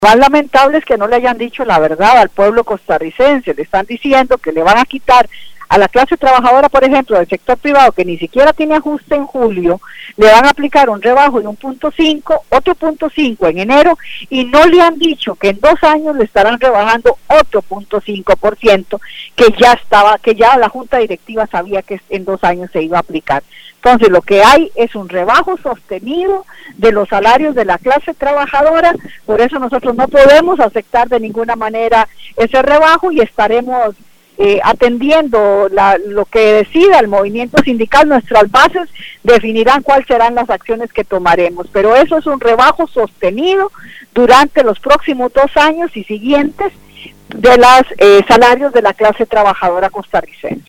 Más lamentable es que no le hayan dicho la verdad al pueblo costarricense. Le están diciendo que le van a quitar a la clase trabajadora, por ejemplo, del sector privado, que ni siquiera tiene ajuste en julio, le van a aplicar un rebajo de 1.5, otro 0.5 en enero, y no le han dicho que en 2 años le estarán rebajando otro 0.5%, que ya la Junta Directiva sabía que en 2 años se iba a aplicar. Entonces lo que hay es un rebajo sostenido de los salarios de la clase trabajadora, por eso nosotros no podemos aceptar de ninguna manera ese rebajo y estaremos atendiendo lo que decida el movimiento sindical. Nuestras bases definirán cuáles serán las acciones que tomaremos, pero eso es un rebajo sostenido durante los próximos 2 años y siguientes de los salarios de la clase trabajadora costarricense.